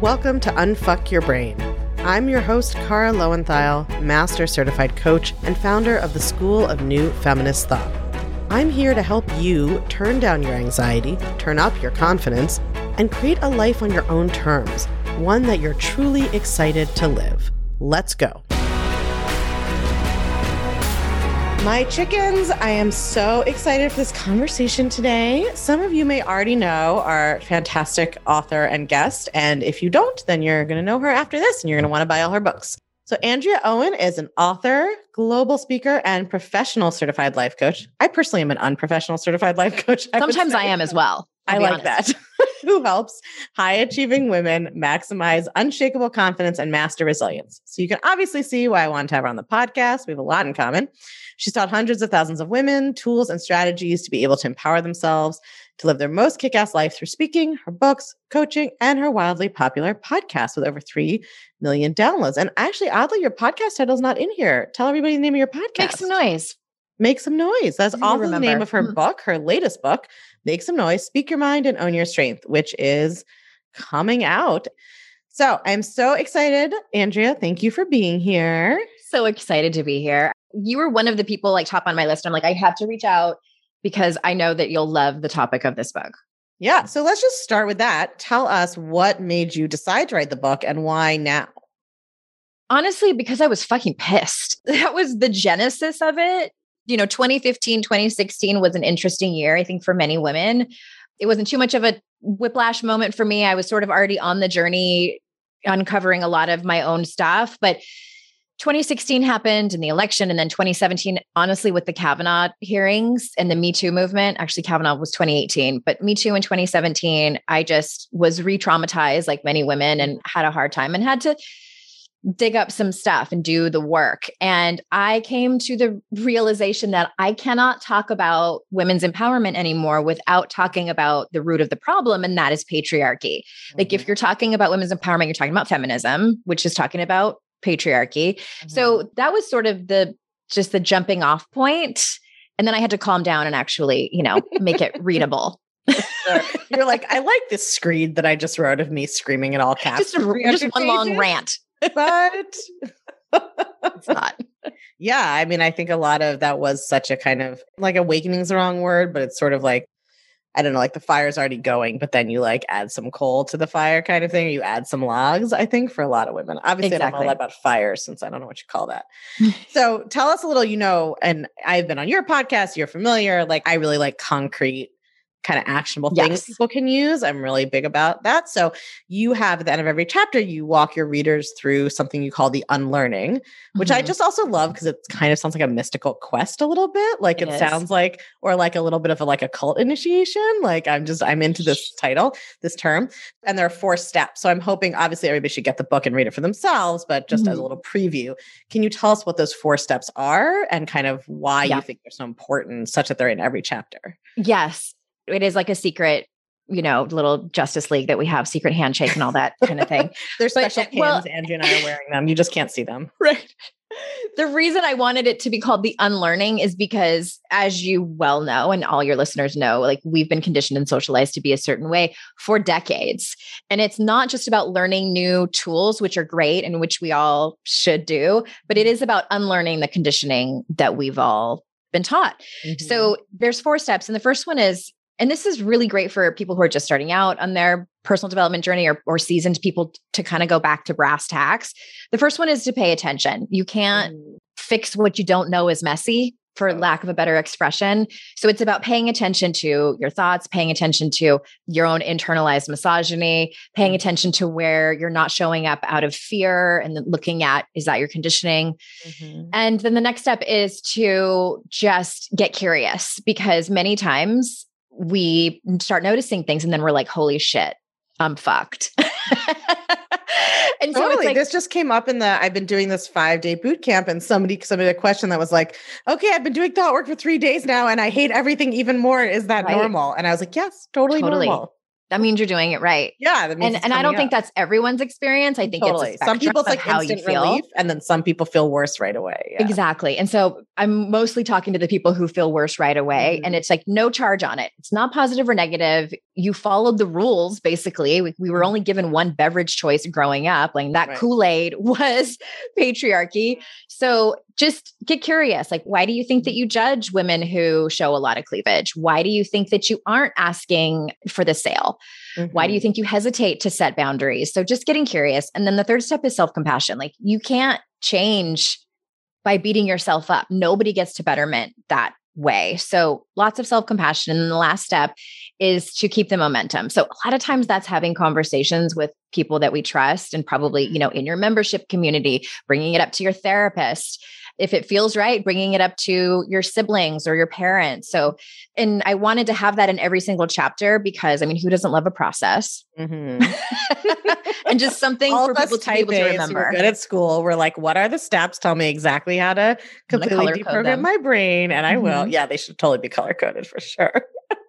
Welcome to Unfuck Your Brain. I'm your host, Cara Lowenthal, Master Certified Coach and founder of the School of New Feminist Thought. I'm here to help you turn down your anxiety, turn up your confidence, and create a life on your own terms, one that you're truly excited to live. Let's go. My chickens, I am so excited for this conversation today. Some of you may already know our fantastic author and guest, and if you don't, then you're going to know her after this, and you're going to want to buy all her books. So Andrea Owen is an author, global speaker, and professional certified life coach. I personally am an unprofessional certified life coach. Sometimes I am as well. I like that. Who helps high-achieving women maximize unshakable confidence and master resilience. So you can obviously see why I wanted to have her on the podcast. We have a lot in common. She's taught hundreds of thousands of women tools and strategies to be able to empower themselves to live their most kick-ass life through speaking, her books, coaching, and her wildly popular podcast with over 3 million downloads. And actually, oddly, your podcast title is not in here. Tell everybody the name of your podcast. Make some noise. Make some noise. That's also the name of her book, her latest book, Make Some Noise, Speak Your Mind and Own Your Strength, which is coming out. So I'm so excited. Andrea, thank you for being here. So excited to be here. You were one of the people like top on my list. I'm like, I have to reach out because I know that you'll love the topic of this book. Yeah. So let's just start with that. Tell us what made you decide to write the book and why now? Honestly, because I was fucking pissed. That was the genesis of it. 2015, 2016 was an interesting year, I think, for many women. It wasn't too much of a whiplash moment for me. I was sort of already on the journey, uncovering a lot of my own stuff. But 2016 happened and the election. And then 2017, honestly, with the Kavanaugh hearings and the Me Too movement, actually Kavanaugh was 2018, but Me Too in 2017, I just was re-traumatized like many women and had a hard time and had to dig up some stuff and do the work. And I came to the realization that I cannot talk about women's empowerment anymore without talking about the root of the problem. And that is patriarchy. Mm-hmm. Like if you're talking about women's empowerment, you're talking about feminism, which is talking about patriarchy. Mm-hmm. So that was sort of the jumping off point. And then I had to calm down and actually, make it readable. Sure. You're like, I like this screed that I just wrote of me screaming in all caps. Just one long rant. But it's not. Yeah. I mean, I think a lot of that was such a kind of like awakening is the wrong word, but it's sort of like, I don't know, like the fire's already going, but then you like add some coal to the fire kind of thing. Or you add some logs, I think, for a lot of women. Obviously, exactly. I don't know a lot about fire since I don't know what you call that. So tell us a little, and I've been on your podcast, you're familiar. Like I really like concrete kind of actionable things people can use. I'm really big about that. So you have at the end of every chapter, you walk your readers through something you call the unlearning, which I just also love because it kind of sounds like a mystical quest a little bit. Like it sounds like, or like a little bit of like a cult initiation. Like I'm into this title, this term. And there are 4 steps. So I'm hoping obviously everybody should get the book and read it for themselves, but just as a little preview, can you tell us what those 4 steps are and kind of why you think they're so important such that they're in every chapter? Yes. It is like a secret, little Justice League that we have, secret handshake and all that kind of thing. There's special pins. Andrea and I are wearing them. You just can't see them. Right. The reason I wanted it to be called The Unlearning is because, as you well know, and all your listeners know, like we've been conditioned and socialized to be a certain way for decades. And it's not just about learning new tools, which are great and which we all should do, but it is about unlearning the conditioning that we've all been taught. Mm-hmm. So there's 4 steps. And the first one is, and this is really great for people who are just starting out on their personal development journey or seasoned people to kind of go back to brass tacks. The first one is to pay attention. You can't fix what you don't know is messy, for lack of a better expression. So it's about paying attention to your thoughts, paying attention to your own internalized misogyny, paying attention to where you're not showing up out of fear and then looking at, is that your conditioning? Mm-hmm. And then the next step is to just get curious, because many times we start noticing things and then we're like, holy shit, I'm fucked. And so it's like, this just came up I've been doing this 5-day boot camp and somebody submitted a question that was like, okay, I've been doing thought work for 3 days now and I hate everything even more. Is that normal? And I was like, yes, totally normal. That means you're doing it right. Yeah. That means and I don't think that's everyone's experience. I think it's a some people's like instant relief and then some people feel worse right away. Yeah. Exactly. And so I'm mostly talking to the people who feel worse right away. And it's like no charge on it. It's not positive or negative. You followed the rules, basically. We were only given one beverage choice growing up. Like that Kool-Aid was patriarchy. So just get curious. Like, why do you think that you judge women who show a lot of cleavage? Why do you think that you aren't asking for the sale? Why do you think you hesitate to set boundaries? So just getting curious. And then the third step is self-compassion. Like you can't change by beating yourself up. Nobody gets to betterment that way. So lots of self-compassion. And then the last step is to keep the momentum. So a lot of times that's having conversations with people that we trust and probably, in your membership community, bringing it up to your therapist. If it feels right, bringing it up to your siblings or your parents. So, and I wanted to have that in every single chapter because, who doesn't love a process? And just something all for people to be able to remember. We're good at school. We're like, what are the steps? Tell me exactly how to completely deprogram my brain. And I will. Yeah, they should totally be color coded for sure.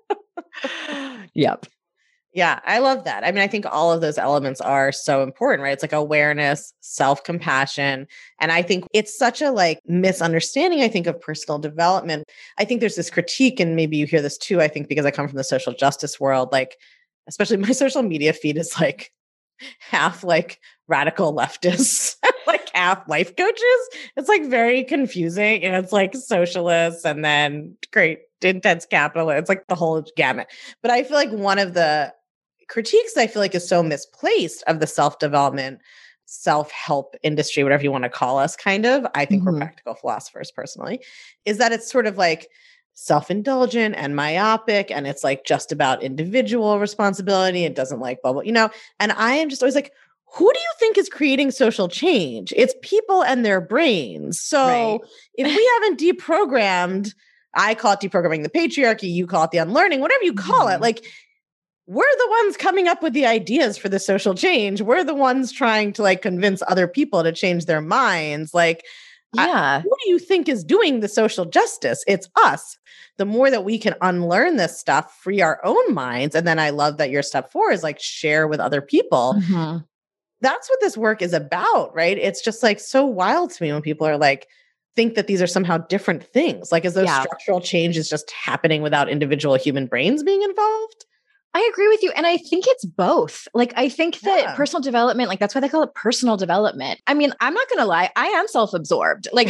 Yep. Yeah, I love that. I think all of those elements are so important, right? It's like awareness, self-compassion. And I think it's such a misunderstanding, I think, of personal development. I think there's this critique, and maybe you hear this too, I think, because I come from the social justice world, especially my social media feed is half radical leftists, half life coaches. It's very confusing. And it's socialists and then great intense capitalists. It's the whole gamut. But I feel one of the critiques I feel is so misplaced of the self-development, self-help industry, whatever you want to call us, kind of. I think we're practical philosophers personally, is that it's sort of self-indulgent and myopic. And it's just about individual responsibility. It doesn't bubble, and I am just always who do you think is creating social change? It's people and their brains. So if we haven't deprogrammed, I call it deprogramming the patriarchy, you call it the unlearning, whatever you call it, we're the ones coming up with the ideas for the social change. We're the ones trying to convince other people to change their minds. Who do you think is doing the social justice? It's us. The more that we can unlearn this stuff, free our own minds. And then I love that your step 4 is share with other people. That's what this work is about, right? It's just so wild to me when people are think that these are somehow different things. As though structural change is just happening without individual human brains being involved. I agree with you. And I think it's both. I think that personal development, that's why they call it personal development. I'm not going to lie. I am self-absorbed. 100%.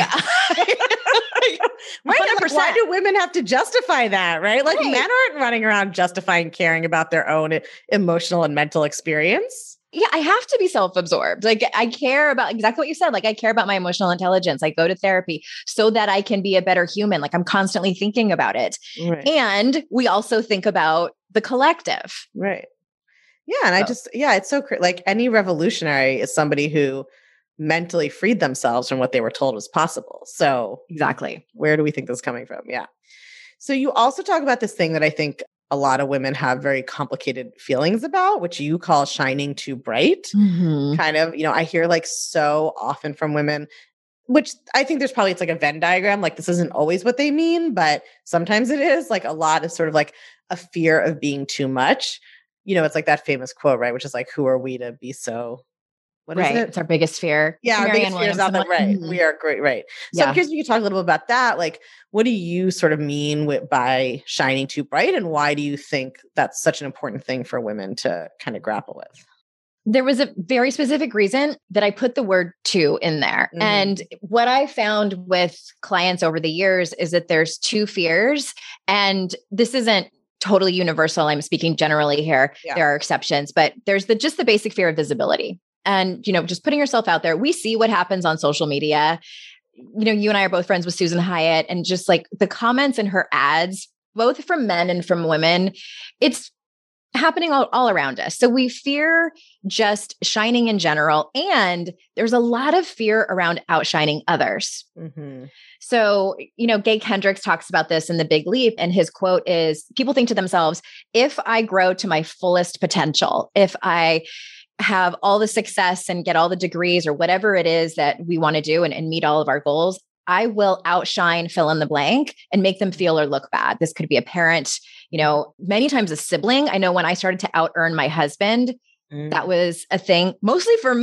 Why do women have to justify that, right? Men aren't running around justifying caring about their own emotional and mental experience. Yeah, I have to be self-absorbed. I care about exactly what you said. I care about my emotional intelligence. I go to therapy so that I can be a better human. I'm constantly thinking about it. Right. And we also think about the collective. Right. Yeah. And it's so any revolutionary is somebody who mentally freed themselves from what they were told was possible. So exactly. Where do we think this is coming from? Yeah. So you also talk about this thing that I think a lot of women have very complicated feelings about, which you call shining too bright. Kind of, I hear so often from women, which I think there's probably, it's a Venn diagram. This isn't always what they mean, but sometimes it is a lot of sort of a fear of being too much. It's that famous quote, right? Which is who are we to be so, what is it? It's our biggest fear. Yeah. Our biggest fear is not that, right. We are great. Right. So I'm curious if you could talk a little bit about that. What do you sort of mean by shining too bright? And why do you think that's such an important thing for women to kind of grapple with? There was a very specific reason that I put the word "to" in there. And what I found with clients over the years is that there's 2 fears, and this isn't totally universal. I'm speaking generally here. Yeah. There are exceptions, but there's just the basic fear of visibility. And, just putting yourself out there. We see what happens on social media. You and I are both friends with Susan Hyatt, and just the comments in her ads, both from men and from women, it's happening all around us. So we fear just shining in general. And there's a lot of fear around outshining others. So, Gay Hendricks talks about this in The Big Leap. And his quote is, people think to themselves, if I grow to my fullest potential, if I have all the success and get all the degrees or whatever it is that we want to do and meet all of our goals, I will outshine fill in the blank and make them feel or look bad. This could be a parent, many times a sibling. I know when I started to out earn my husband, that was a thing mostly for me.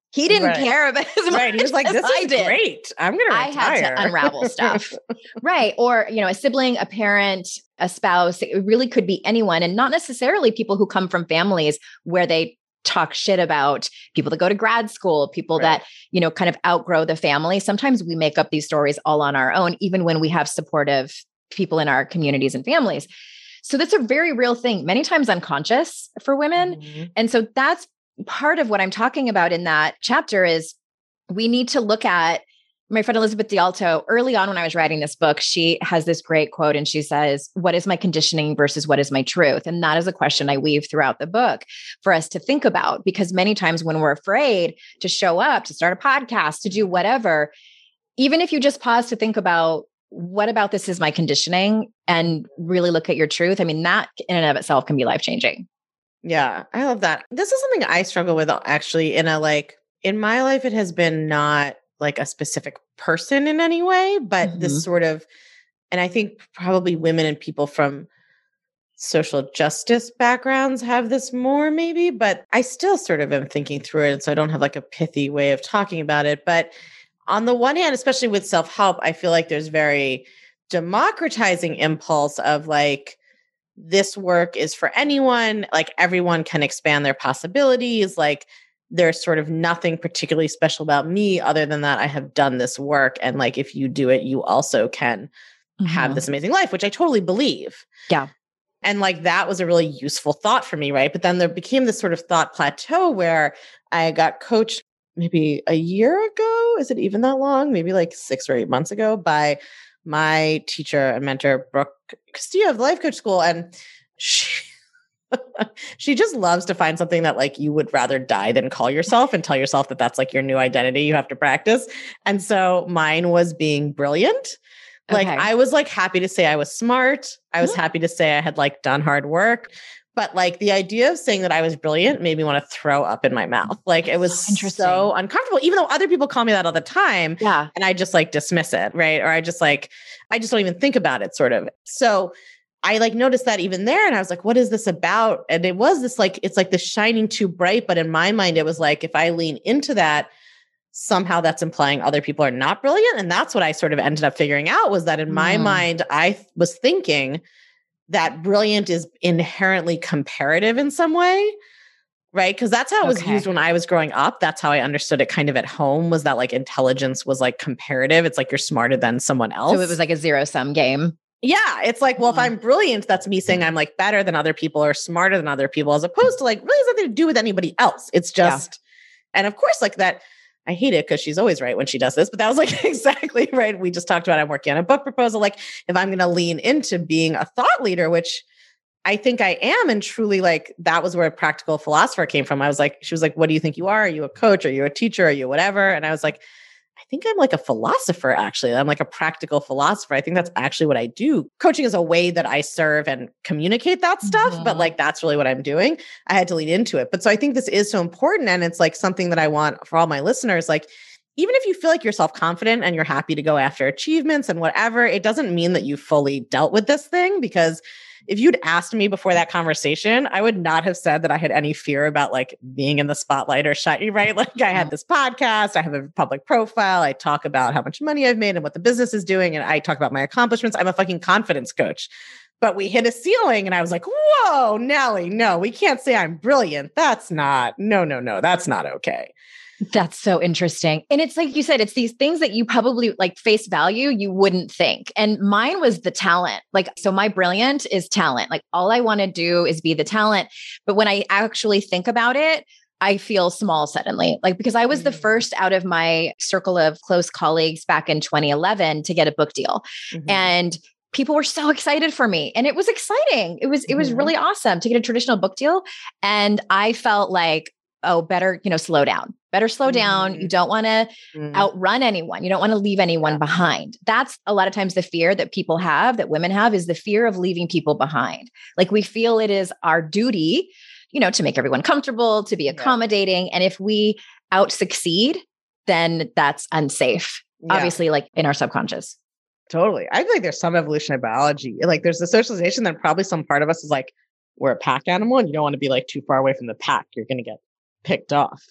He didn't care about as much Right. He was like, as this I is did. great. I'm going to retire. I had to unravel stuff. Right. Or, a sibling, a parent, a spouse. It really could be anyone, and not necessarily people who come from families where they talk shit about people that go to grad school, people that, kind of outgrow the family. Sometimes we make up these stories all on our own, even when we have supportive people in our communities and families. So that's a very real thing, many times unconscious for women. Mm-hmm. And so that's part of what I'm talking about in that chapter is we need to look at my friend Elizabeth DiAlto. Early on when I was writing this book, she has this great quote and she says, what is my conditioning versus what is my truth? And that is a question I weave throughout the book for us to think about, because many times when we're afraid to show up, to start a podcast, to do whatever, even if you just pause to think about what about this is my conditioning and really look at your truth, I mean, that in and of itself can be life-changing. Yeah, I love that. This is something I struggle with actually in my life, it has been not like a specific person in any way, but this sort of, and I think probably women and people from social justice backgrounds have this more maybe, but I still sort of am thinking through it. And so I don't have like a pithy way of talking about it. But on the one hand, especially with self-help, I feel like there's very democratizing impulse of like, this work is for anyone, like everyone can expand their possibilities. Like there's sort of nothing particularly special about me other than that I have done this work. And like, if you do it, you also can have this amazing life, which I totally believe. Yeah. And like, that was a really useful thought for me. Right. But then there became this sort of thought plateau where I got coached maybe a year ago. Is it even that long? Maybe like 6 or 8 months ago by my teacher and mentor, Brooke Castillo of the Life Coach School. And she just loves to find something that like you would rather die than call yourself and tell yourself that that's like your new identity you have to practice. And so mine was being brilliant. Like I was like happy to say I was smart. I was happy to say I had like done hard work. But like the idea of saying that I was brilliant made me want to throw up in my mouth. Like it was so uncomfortable, even though other people call me that all the time. Yeah. And I just like dismiss it. Right. Or I just don't even think about it sort of. So I like noticed that even there. And I was like, what is this about? And it was this like, it's like the shining too bright. But in my mind, it was like, if I lean into that, somehow that's implying other people are not brilliant. And that's what I sort of ended up figuring out was that in my mind, I was thinking that brilliant is inherently comparative in some way, right? Because that's how it was used when I was growing up. That's how I understood it kind of at home, was that like intelligence was like comparative. It's like you're smarter than someone else. So it was like a zero-sum game. Yeah. It's like, well, if I'm brilliant, that's me saying I'm like better than other people or smarter than other people, as opposed to like really has nothing to do with anybody else. It's just, and of course, like that, I hate it because she's always right when she does this, but that was like exactly right. We just talked about, I'm working on a book proposal. Like if I'm going to lean into being a thought leader, which I think I am, and truly like, that was where a practical philosopher came from. She was like, what do you think you are? Are you a coach? Are you a teacher? Are you whatever? And I was like, I think I'm like a philosopher, actually. I'm like a practical philosopher. I think that's actually what I do. Coaching is a way that I serve and communicate that stuff, but like, that's really what I'm doing. I had to lean into it. But so I think this is so important. And it's like something that I want for all my listeners, like, even if you feel like you're self-confident and you're happy to go after achievements and whatever, it doesn't mean that you fully dealt with this thing. Because if you'd asked me before that conversation, I would not have said that I had any fear about like being in the spotlight or shiny, right? Like I had this podcast, I have a public profile, I talk about how much money I've made and what the business is doing, and I talk about my accomplishments. I'm a fucking confidence coach. But we hit a ceiling and I was like, whoa, Nellie, no, we can't say I'm brilliant. That's not okay. That's so interesting. And it's like you said, it's these things that you probably like face value, you wouldn't think. And mine was the talent. Like, so my brilliant is talent. Like all I want to do is be the talent. But when I actually think about it, I feel small suddenly, like, because I was the first out of my circle of close colleagues back in 2011 to get a book deal. And people were so excited for me. And it was exciting. It was really awesome to get a traditional book deal. And I felt like, oh, better, slow down. Better slow down. You don't want to outrun anyone. You don't want to leave anyone behind. That's a lot of times the fear that people have, that women have, is the fear of leaving people behind. Like we feel it is our duty, to make everyone comfortable, to be accommodating. And if we out succeed, then that's unsafe, obviously, like in our subconscious. Totally. I feel like there's some evolutionary biology. Like there's the socialization that probably some part of us is like, we're a pack animal and you don't want to be like too far away from the pack. You're going to get picked off.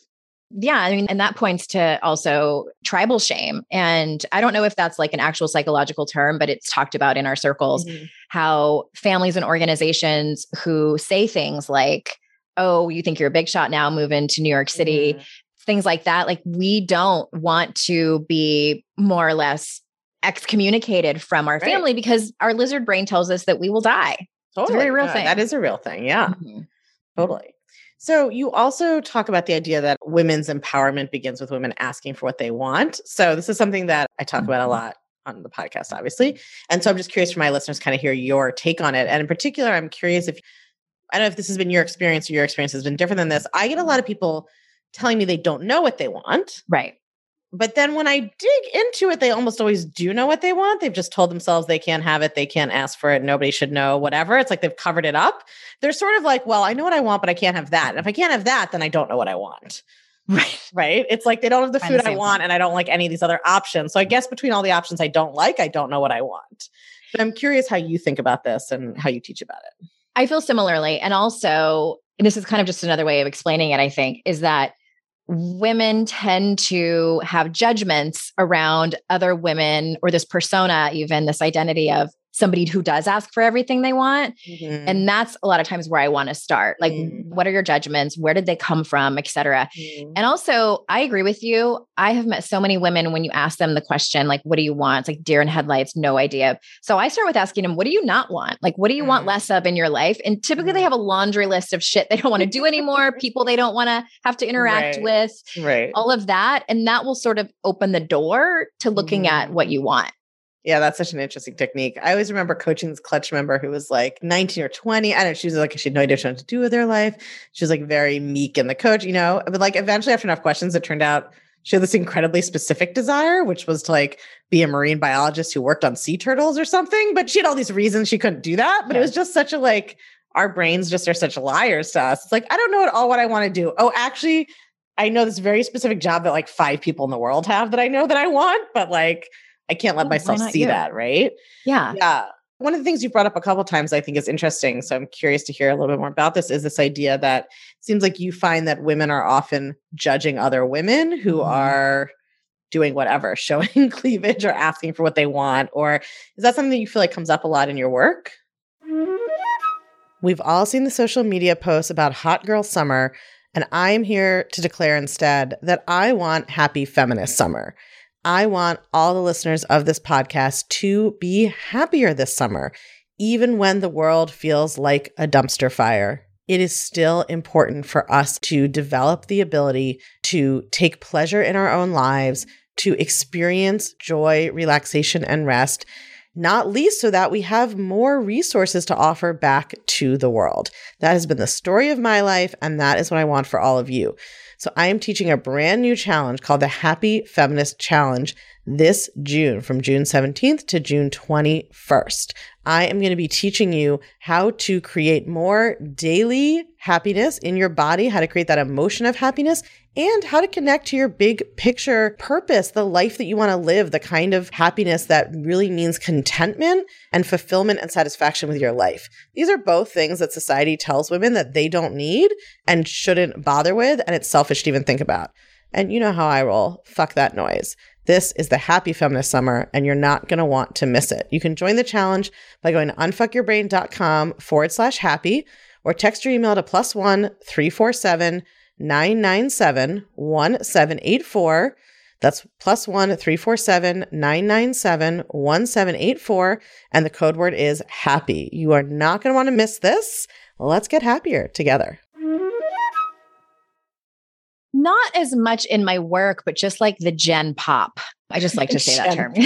Yeah. I mean, and that points to also tribal shame. And I don't know if that's like an actual psychological term, but it's talked about in our circles, how families and organizations who say things like, oh, you think you're a big shot now, move into New York City, things like that. Like, we don't want to be more or less excommunicated from our family because our lizard brain tells us that we will die. Totally. It's a very real thing. That is a real thing. Yeah, totally. So you also talk about the idea that women's empowerment begins with women asking for what they want. So this is something that I talk about a lot on the podcast, obviously. And so I'm just curious for my listeners to kind of hear your take on it. And in particular, I'm curious if, I don't know if this has been your experience or your experience has been different than this. I get a lot of people telling me they don't know what they want. Right. But then when I dig into it, they almost always do know what they want. They've just told themselves they can't have it. They can't ask for it. Nobody should know, whatever. It's like they've covered it up. They're sort of like, well, I know what I want, but I can't have that. And if I can't have that, then I don't know what I want. Right. It's like they don't have the food I want and I don't like any of these other options. So I guess between all the options I don't like, I don't know what I want. But I'm curious how you think about this and how you teach about it. I feel similarly. And also, and this is kind of just another way of explaining it, I think, is that women tend to have judgments around other women or this persona, even this identity of somebody who does ask for everything they want. And that's a lot of times where I want to start. Like, what are your judgments? Where did they come from, et cetera? And also, I agree with you. I have met so many women when you ask them the question, like, what do you want? It's like deer in headlights, no idea. So I start with asking them, what do you not want? Like, what do you want less of in your life? And typically they have a laundry list of shit they don't want to do anymore, people they don't want to have to interact with, all of that. And that will sort of open the door to looking at what you want. Yeah, that's such an interesting technique. I always remember coaching this clutch member who was like 19 or 20. I don't know. She was like, she had no idea what to do with her life. She was like very meek in the coach, you know, but like eventually after enough questions, it turned out she had this incredibly specific desire, which was to like be a marine biologist who worked on sea turtles or something. But she had all these reasons she couldn't do that. But it was just such a like, our brains just are such liars to us. It's like, I don't know at all what I want to do. Oh, actually, I know this very specific job that like 5 people in the world have that I know that I want, but like, I can't let myself see that, right? Yeah. Yeah. One of the things you brought up a couple of times I think is interesting. So I'm curious to hear a little bit more about this is this idea that it seems like you find that women are often judging other women who are doing whatever, showing cleavage or asking for what they want. Or is that something that you feel like comes up a lot in your work? We've all seen the social media posts about hot girl summer, and I am here to declare instead that I want happy feminist summer. I want all the listeners of this podcast to be happier this summer, even when the world feels like a dumpster fire. It is still important for us to develop the ability to take pleasure in our own lives, to experience joy, relaxation, and rest, not least so that we have more resources to offer back to the world. That has been the story of my life, and that is what I want for all of you. So I am teaching a brand new challenge called the Happy Feminist Challenge this June, from June 17th to June 21st. I am going to be teaching you how to create more daily happiness in your body, how to create that emotion of happiness, and how to connect to your big picture purpose, the life that you want to live, the kind of happiness that really means contentment and fulfillment and satisfaction with your life. These are both things that society tells women that they don't need and shouldn't bother with, and it's selfish to even think about. And you know how I roll. Fuck that noise. This is the Happy Feminist Summer, and you're not going to want to miss it. You can join the challenge by going to unfuckyourbrain.com/happy or text your email to +1 347 997 1784. That's +1 347 997 1784. And the code word is happy. You are not going to want to miss this. Let's get happier together. Not as much in my work, but just like the Gen Pop. I just like to say that term.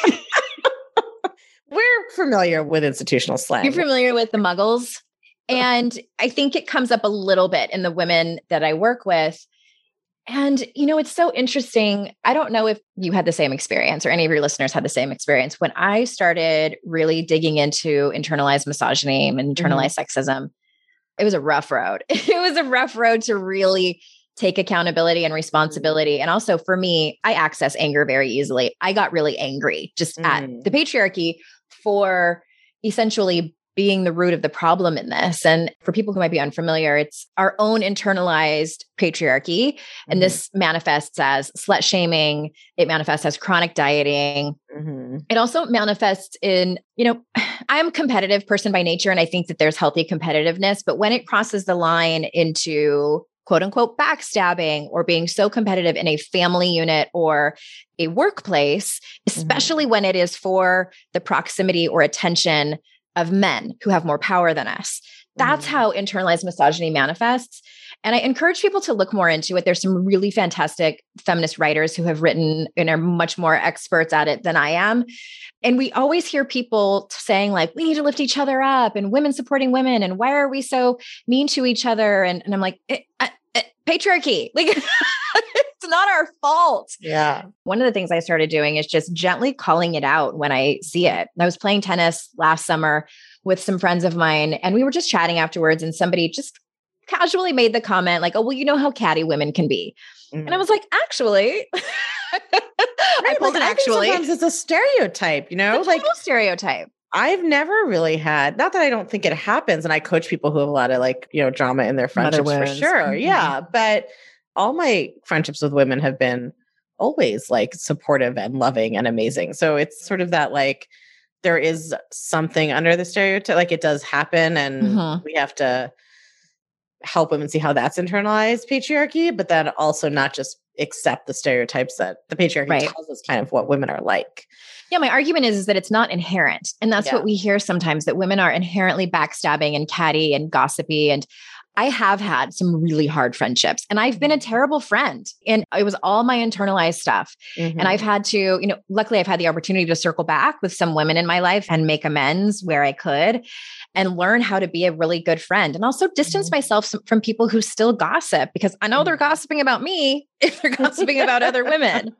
We're familiar with institutional slang. You're familiar with the muggles. And I think it comes up a little bit in the women that I work with. And, you know, it's so interesting. I don't know if you had the same experience or any of your listeners had the same experience. When I started really digging into internalized misogyny and internalized sexism, it was a rough road. It was a rough road to really take accountability and responsibility. And also for me, I access anger very easily. I got really angry just at the patriarchy for essentially being the root of the problem in this. And for people who might be unfamiliar, it's our own internalized patriarchy. And this manifests as slut shaming. It manifests as chronic dieting. It also manifests in, I'm a competitive person by nature, and I think that there's healthy competitiveness. But when it crosses the line into quote unquote backstabbing or being so competitive in a family unit or a workplace, especially when it is for the proximity or attention of men who have more power than us. That's how internalized misogyny manifests. And I encourage people to look more into it. There's some really fantastic feminist writers who have written and are much more experts at it than I am. And we always hear people saying like, we need to lift each other up and women supporting women. And why are we so mean to each other? And I'm like, patriarchy, like it's not our fault. Yeah. One of the things I started doing is just gently calling it out when I see it. I was playing tennis last summer with some friends of mine, and we were just chatting afterwards, and somebody just casually made the comment like, oh, well, you know how catty women can be. And I was like, actually, I pulled an actually. Sometimes it's a stereotype, It's a total stereotype. I've never really had, not that I don't think it happens. And I coach people who have a lot of drama in their friendships for sure. Yeah. But all my friendships with women have been always like supportive and loving and amazing. So it's sort of that there is something under the stereotype, like it does happen, and we have to help women see how that's internalized patriarchy, but then also not just accept the stereotypes that the patriarchy tells us kind of what women are like. Yeah, my argument is that it's not inherent. And that's what we hear sometimes, that women are inherently backstabbing and catty and gossipy. And I have had some really hard friendships, and I've been a terrible friend, and it was all my internalized stuff. And I've had to, luckily I've had the opportunity to circle back with some women in my life and make amends where I could and learn how to be a really good friend, and also distance myself from people who still gossip, because I know they're gossiping about me if they're gossiping about other women.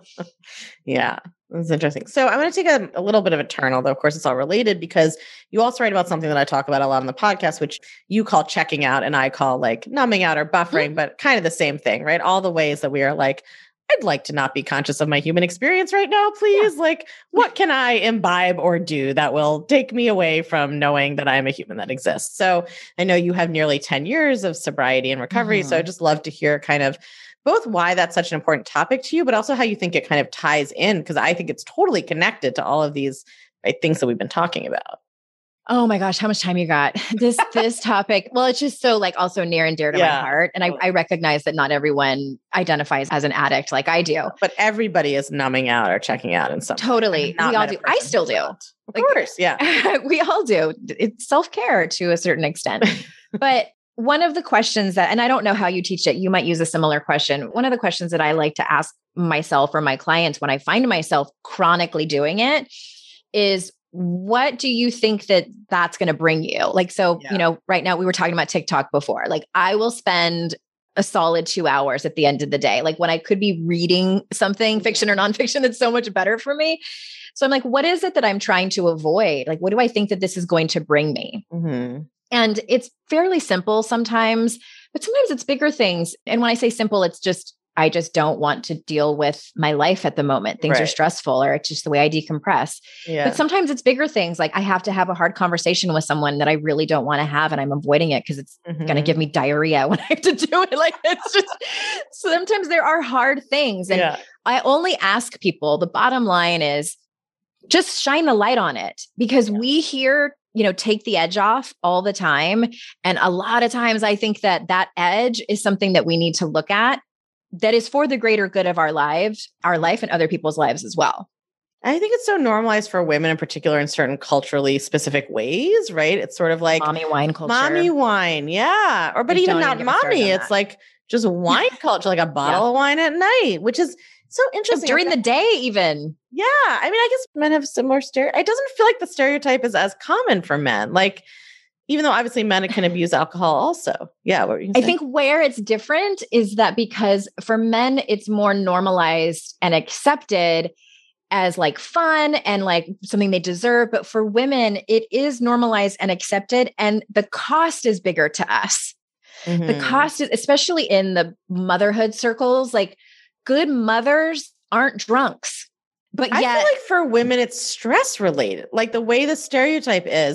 Yeah. That's interesting. So I'm going to take a little bit of a turn, although of course it's all related, because you also write about something that I talk about a lot on the podcast, which you call checking out and I call numbing out or buffering, but kind of the same thing, right? All the ways that we are I'd like to not be conscious of my human experience right now, please. Yeah. What can I imbibe or do that will take me away from knowing that I'm a human that exists? So I know you have nearly 10 years of sobriety and recovery. So I'd just love to hear kind of both why that's such an important topic to you, but also how you think it kind of ties in, because I think it's totally connected to all of these things that we've been talking about. Oh my gosh, how much time you got? This topic. Well, it's just so also near and dear to my heart. And I recognize that not everyone identifies as an addict like I do. But everybody is numbing out or checking out in some Totally. We all do. I still do. Of course. Yeah. We all do. It's self-care to a certain extent. But one of the questions and I don't know how you teach it, you might use a similar question. One of the questions that I like to ask myself or my clients when I find myself chronically doing it is, what do you think that's going to bring you? Right now we were talking about TikTok before. I will spend a solid 2 hours at the end of the day. When I could be reading something, fiction or nonfiction, it's so much better for me. So I'm like, what is it that I'm trying to avoid? What do I think that this is going to bring me? And it's fairly simple sometimes, but sometimes it's bigger things. And when I say simple, it's just, I just don't want to deal with my life at the moment. Things are stressful, or it's just the way I decompress. Yeah. But sometimes it's bigger things. I have to have a hard conversation with someone that I really don't want to have, and I'm avoiding it because it's going to give me diarrhea when I have to do it. It's just, sometimes there are hard things. And I only ask people, the bottom line is just shine the light on it, because we hear, take the edge off all the time. And a lot of times I think that edge is something that we need to look at, that is for the greater good of our life and other people's lives as well. I think it's so normalized for women in particular in certain culturally specific ways, right? It's sort of like mommy wine culture. Mommy wine, yeah. But even not mommy, it's just wine culture, a bottle of wine at night, which is so interesting. During the day even. Yeah. I mean, I guess men have similar it doesn't feel like the stereotype is as common for men. Even though obviously men can abuse alcohol also. Yeah. What were you saying? I think where it's different is that because for men, it's more normalized and accepted as fun and something they deserve. But for women, it is normalized and accepted. And the cost is bigger to us. The cost is, especially in the motherhood circles, good mothers aren't drunks. But yet, I feel for women, it's stress related. The way the stereotype is,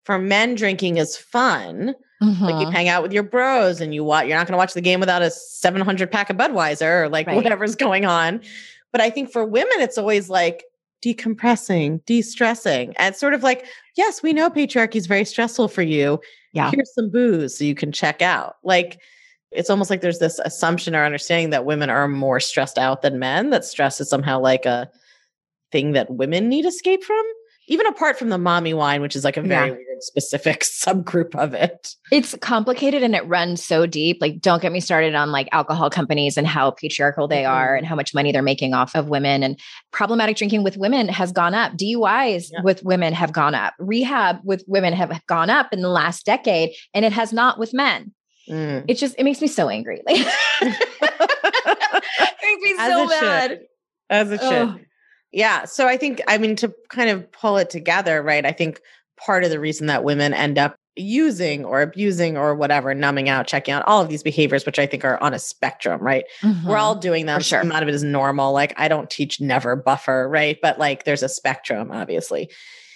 for men, drinking is fun. Like you hang out with your bros and you're not going to watch the game without a 700 pack of Budweiser or like whatever's going on. But I think for women, it's always like decompressing, de-stressing. And it's sort of like, yes, we know patriarchy is very stressful for you. Yeah. Here's some booze so you can check out. Like, it's almost like there's this assumption or understanding that women are more stressed out than men, that stress is somehow like a thing that women need escape from. Even apart from the mommy wine, which is like a very weird specific subgroup of it. It's complicated and it runs so deep. Like, don't get me started on like alcohol companies and how patriarchal they are and how much money they're making off of women. And problematic drinking with women has gone up. DUIs with women have gone up. Rehab with women have gone up in the last decade, and it has not with men. It makes me so angry. Like, it makes me so mad. As it should. Yeah. So I think, to kind of pull it together, right? I think part of the reason that women end up using or abusing or whatever, numbing out, checking out, all of these behaviors, which I think are on a spectrum, right? We're all doing them. Sure. Some amount of it is normal. Like, I don't teach never buffer, right? But like, there's a spectrum, obviously,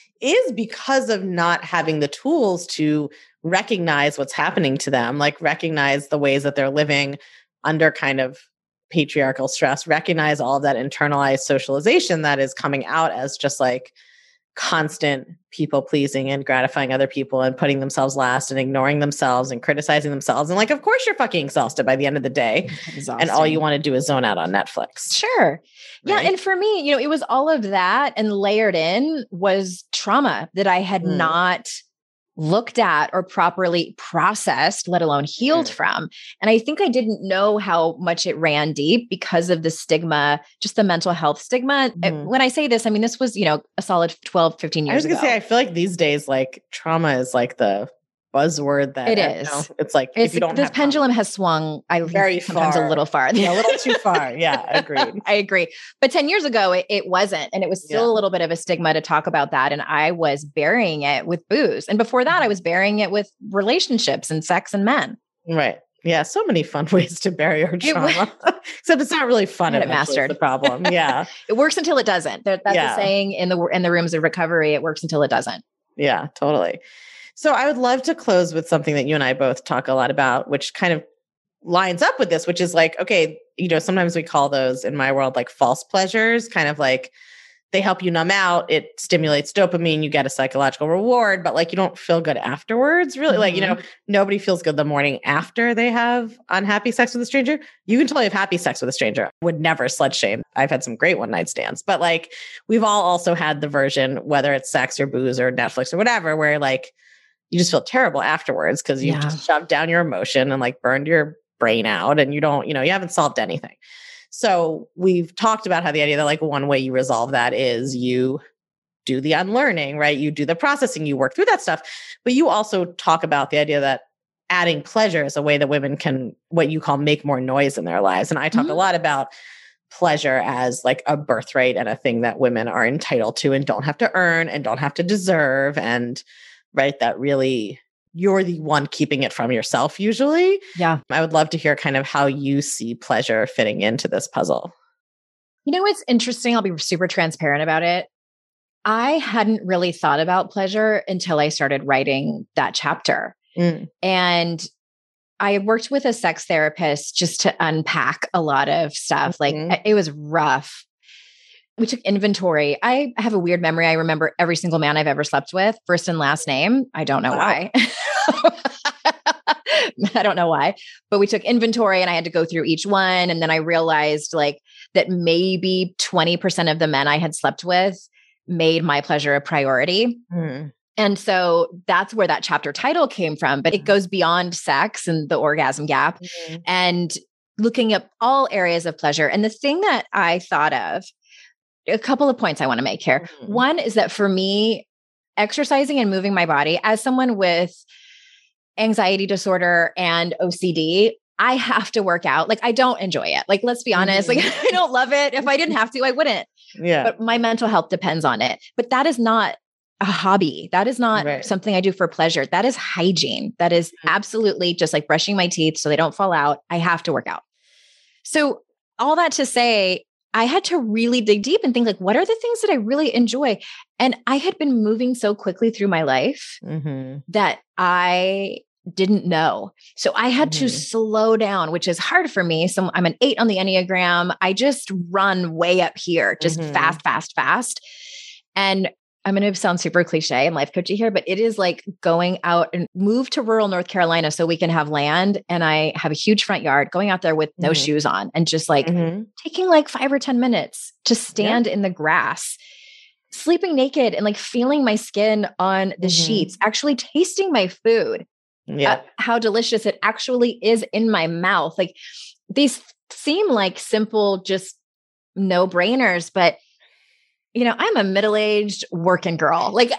is because of not having the tools to recognize what's happening to them, like recognize the ways that they're living under kind of patriarchal stress, recognize all of that internalized socialization that is coming out as just like constant people pleasing and gratifying other people and putting themselves last and ignoring themselves and criticizing themselves. And like, of course, you're fucking exhausted by the end of the day. And all you want to do is zone out on Netflix. Sure. Yeah. Right? And for me, it was all of that, and layered in was trauma that I had not looked at or properly processed, let alone healed from. And I think I didn't know how much it ran deep because of the stigma, just the mental health stigma. When I say this, this was, a solid 12, 15 years ago. I was going to say, I feel like these days, like trauma is like the buzzword that it is. It's like, if you don't this pendulum has swung, very sometimes far. A little far. Yeah, a little too far. Yeah, agreed. I agree. But 10 years ago, it wasn't. And it was still a little bit of a stigma to talk about that. And I was burying it with booze. And before that, I was burying it with relationships and sex and men. Right. Yeah. So many fun ways to bury our trauma. Except it's not really fun. It mastered the problem. Yeah. It works until it doesn't. That's a saying in the rooms of recovery. It works until it doesn't. Yeah, totally. So I would love to close with something that you and I both talk a lot about, which kind of lines up with this, which is like, okay, sometimes we call those in my world like false pleasures, kind of like they help you numb out. It stimulates dopamine. You get a psychological reward, but like you don't feel good afterwards. Really, like, nobody feels good the morning after they have unhappy sex with a stranger. You can totally have happy sex with a stranger. I would never slut shame. I've had some great one night stands, but like we've all also had the version, whether it's sex or booze or Netflix or whatever, where like you just feel terrible afterwards because you've just shoved down your emotion and like burned your brain out, and you don't, you haven't solved anything. So we've talked about how the idea that like one way you resolve that is you do the unlearning, right? You do the processing, you work through that stuff. But you also talk about the idea that adding pleasure is a way that women can, what you call, make more noise in their lives. And I talk a lot about pleasure as like a birthright and a thing that women are entitled to and don't have to earn and don't have to deserve. And right, that really you're the one keeping it from yourself usually. Yeah. I would love to hear kind of how you see pleasure fitting into this puzzle. It's interesting. I'll be super transparent about it. I hadn't really thought about pleasure until I started writing that chapter. And I worked with a sex therapist just to unpack a lot of stuff. Like it was rough. We took inventory. I have a weird memory. I remember every single man I've ever slept with, first and last name. I don't know why. I don't know why, but we took inventory and I had to go through each one. And then I realized like that maybe 20% of the men I had slept with made my pleasure a priority. And so that's where that chapter title came from, but it goes beyond sex and the orgasm gap and looking at all areas of pleasure. And the thing that I thought of, a couple of points I want to make here. One is that for me, exercising and moving my body as someone with anxiety disorder and OCD, I have to work out. Like I don't enjoy it. Like, let's be honest. Like I don't love it. If I didn't have to, I wouldn't. Yeah. But my mental health depends on it. But that is not a hobby. That is not something I do for pleasure. That is hygiene. That is absolutely just like brushing my teeth so they don't fall out. I have to work out. So all that to say, I had to really dig deep and think like, what are the things that I really enjoy? And I had been moving so quickly through my life that I didn't know. So I had to slow down, which is hard for me. So I'm an 8 on the Enneagram. I just run way up here, just fast, fast, fast. And I'm going to sound super cliche and life coachy here, but it is like going out and move to rural North Carolina so we can have land. And I have a huge front yard, going out there with no shoes on and just like taking like 5 or 10 minutes to stand in the grass, sleeping naked and like feeling my skin on the sheets, actually tasting my food, how delicious it actually is in my mouth. Like these seem like simple, just no brainers, but you know, I'm a middle-aged working girl. Like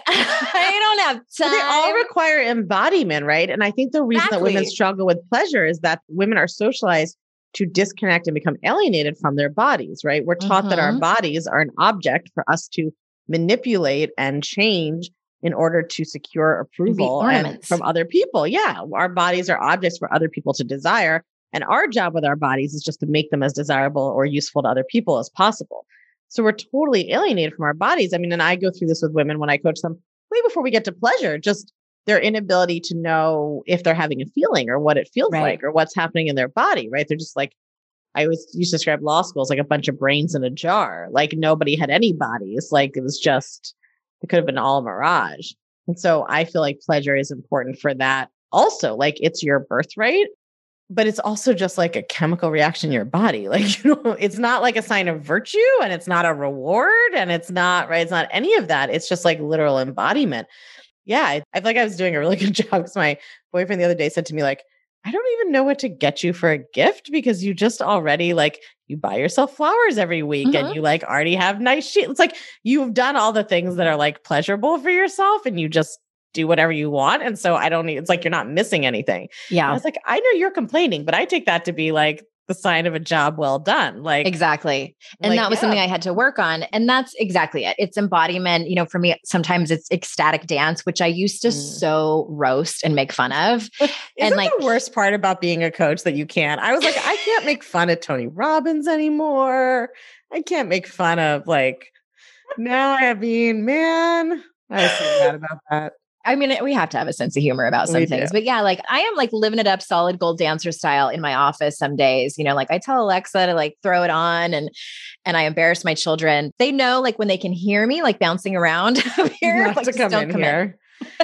I don't have time. They all require embodiment, right? And I think the reason that women struggle with pleasure is that women are socialized to disconnect and become alienated from their bodies, right? We're taught that our bodies are an object for us to manipulate and change in order to secure approval from other people. Yeah, our bodies are objects for other people to desire. And our job with our bodies is just to make them as desirable or useful to other people as possible. So we're totally alienated from our bodies. I mean, and I go through this with women when I coach them way before we get to pleasure, just their inability to know if they're having a feeling or what it feels like or what's happening in their body, right? They're just like, I always used to describe law school as like a bunch of brains in a jar. Like nobody had any bodies. Like it was just, it could have been all mirage. And so I feel like pleasure is important for that. Also, like it's your birthright. But it's also just like a chemical reaction in your body. Like, you know, it's not like a sign of virtue and it's not a reward and it's not, right? It's not any of that. It's just like literal embodiment. Yeah. I feel like I was doing a really good job because my boyfriend the other day said to me, like, I don't even know what to get you for a gift because you just already like, you buy yourself flowers every week and you like already have nice sheets. It's like you've done all the things that are like pleasurable for yourself and you just do whatever you want. And so I don't need, it's like, you're not missing anything. Yeah. And I was like, I know you're complaining, but I take that to be like the sign of a job well done. Like, exactly. And like, that was something I had to work on. And that's exactly it. It's embodiment. You know, for me, sometimes it's ecstatic dance, which I used to so roast and make fun of. And like the worst part about being a coach that you can't, I was like, I can't make fun of Tony Robbins anymore. I can't make fun of like, now I mean, man, I was so mad about that. I mean, we have to have a sense of humor about some things, but yeah, like I am like living it up solid gold dancer style in my office some days, you know, like I tell Alexa to like throw it on and I embarrass my children. They know like when they can hear me, like bouncing around here, like, to come in here.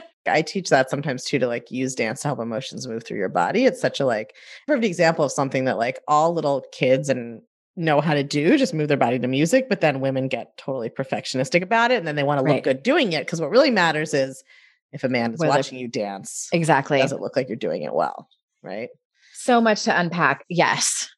I teach that sometimes too, to like use dance to help emotions move through your body. It's such a like perfect example of something that like all little kids and know how to do, just move their body to music, but then women get totally perfectionistic about it. And then they want to look good doing it. Cause what really matters is if a man is watching you dance, does it look like you're doing it well? Right. So much to unpack. Yes.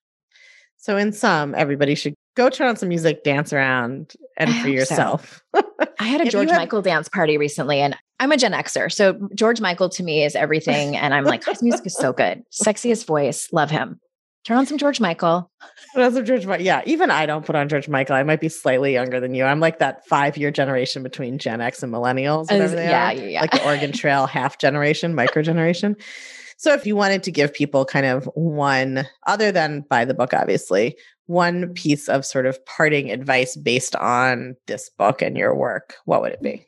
So in sum, everybody should go turn on some music, dance around and for yourself. So. I had a George Michael dance party recently and I'm a Gen Xer. So George Michael to me is everything. And I'm like, his music is so good. Sexiest voice. Love him. Turn on some George Michael. Yeah, even I don't put on George Michael. I might be slightly younger than you. I'm like that 5-year generation between Gen X and millennials, whatever they are. Yeah. Like the Oregon Trail half generation, micro generation. So if you wanted to give people kind of one, other than buy the book, obviously, one piece of sort of parting advice based on this book and your work, what would it be?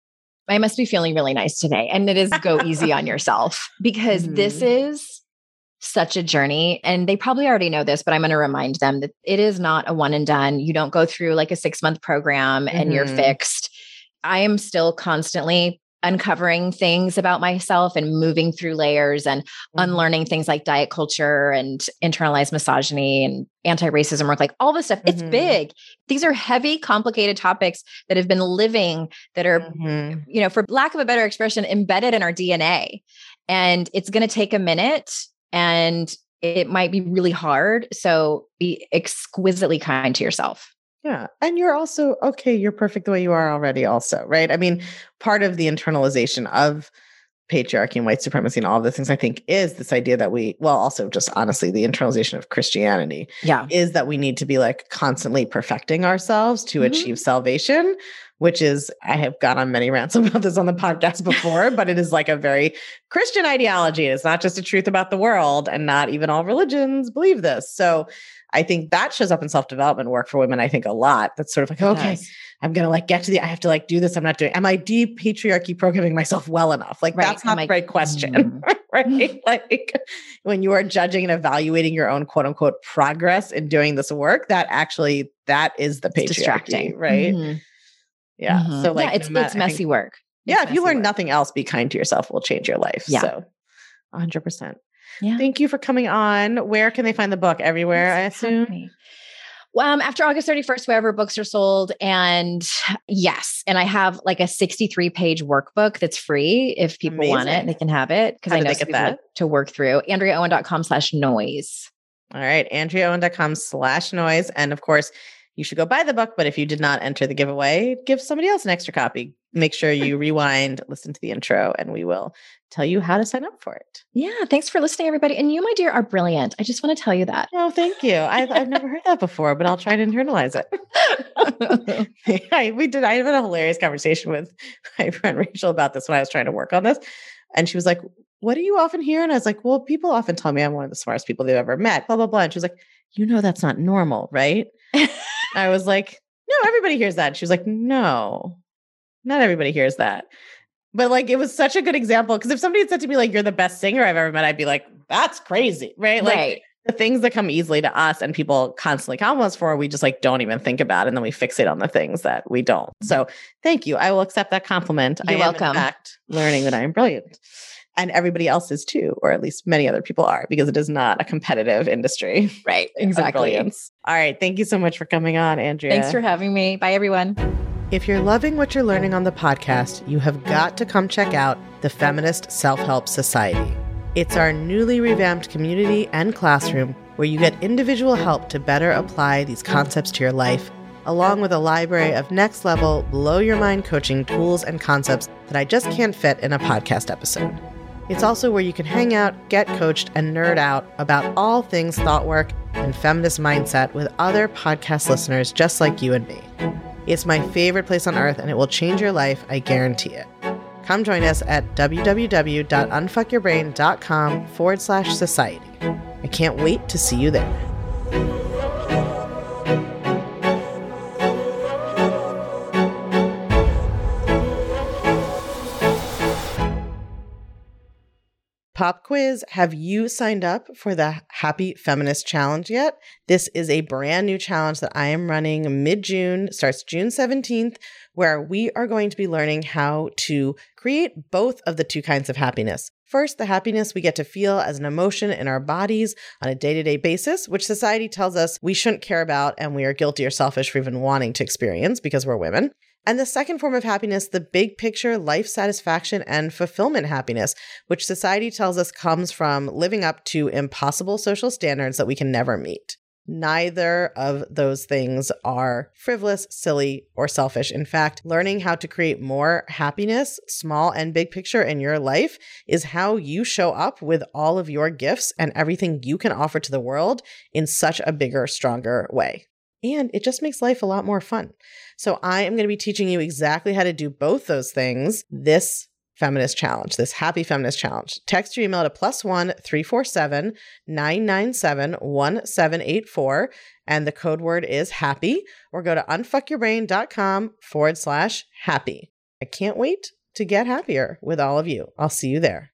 I must be feeling really nice today. And it is go easy on yourself because this is such a journey. And they probably already know this, but I'm going to remind them that it is not a one and done. You don't go through like a 6-month program and you're fixed. I am still constantly uncovering things about myself and moving through layers and unlearning things like diet culture and internalized misogyny and anti-racism work, like all this stuff. It's big. These are heavy, complicated topics that have been living, that are, you know, for lack of a better expression, embedded in our DNA. And it's going to take a minute. And it might be really hard. So be exquisitely kind to yourself. Yeah. And you're also, okay, you're perfect the way you are already also, right? I mean, part of the internalization of patriarchy and white supremacy and all of the things, I think, is this idea that also just honestly, the internalization of Christianity is that we need to be like constantly perfecting ourselves to achieve salvation, which is, I have gone on many rants about this on the podcast before, but it is like a very Christian ideology. It's not just a truth about the world, and not even all religions believe this. So I think that shows up in self-development work for women, I think a lot. That's sort of like, okay, I'm going to like get to I have to like do this. I'm not doing, am I de-patriarchy programming myself well enough? Like that's not the right question, right? Like when you are judging and evaluating your own quote unquote progress in doing this work, that is the patriarchy, right? Yeah. So like, it's messy work. Yeah. If you learn nothing else, be kind to yourself will change your life. Yeah. So 100%. Yeah. Thank you for coming on. Where can they find the book? Everywhere, I assume. Well, after August 31st, wherever books are sold. And yes, and I have like a 63-page workbook that's free. If people want it, they can have it. Because I know some people like to work through. AndreaOwen.com/noise. All right. AndreaOwen.com/noise. And of course, you should go buy the book. But if you did not enter the giveaway, give somebody else an extra copy. Make sure you rewind, listen to the intro, and we will tell you how to sign up for it. Yeah. Thanks for listening, everybody. And you, my dear, are brilliant. I just want to tell you that. Oh, thank you. I've never heard that before, but I'll try to internalize it. I had a hilarious conversation with my friend Rachel about this when I was trying to work on this. And she was like, what do you often hear? And I was like, well, people often tell me I'm one of the smartest people they've ever met, blah, blah, blah. And she was like, that's not normal, right? I was like, no, everybody hears that. And she was like, no, not everybody hears that. But like, it was such a good example. Because if somebody had said to me, like, you're the best singer I've ever met, I'd be like, that's crazy, right? Like the things that come easily to us and people constantly compliment us for, we just like don't even think about. And then we fixate on the things that we don't. So thank you. I will accept that compliment. You're welcome. In fact, learning that I am brilliant. And everybody else is too, or at least many other people are, because it is not a competitive industry. Right. Exactly. All right. Thank you so much for coming on, Andrea. Thanks for having me. Bye, everyone. If you're loving what you're learning on the podcast, you have got to come check out the Feminist Self-Help Society. It's our newly revamped community and classroom where you get individual help to better apply these concepts to your life, along with a library of next-level, blow-your-mind coaching tools and concepts that I just can't fit in a podcast episode. It's also where you can hang out, get coached, and nerd out about all things thought work and feminist mindset with other podcast listeners just like you and me. It's my favorite place on earth, and it will change your life, I guarantee it. Come join us at www.unfuckyourbrain.com/society. I can't wait to see you there. Pop quiz. Have you signed up for the Happy Feminist Challenge yet? This is a brand new challenge that I am running mid-June, starts June 17th, where we are going to be learning how to create both of the two kinds of happiness. First, the happiness we get to feel as an emotion in our bodies on a day-to-day basis, which society tells us we shouldn't care about and we are guilty or selfish for even wanting to experience because we're women. And the second form of happiness, the big picture life satisfaction and fulfillment happiness, which society tells us comes from living up to impossible social standards that we can never meet. Neither of those things are frivolous, silly, or selfish. In fact, learning how to create more happiness, small and big picture in your life, is how you show up with all of your gifts and everything you can offer to the world in such a bigger, stronger way. And it just makes life a lot more fun. So I am going to be teaching you exactly how to do both those things this feminist challenge, this Happy Feminist Challenge. Text your email to +1 347 997 1784, and the code word is happy, or go to unfuckyourbrain.com/happy. I can't wait to get happier with all of you. I'll see you there.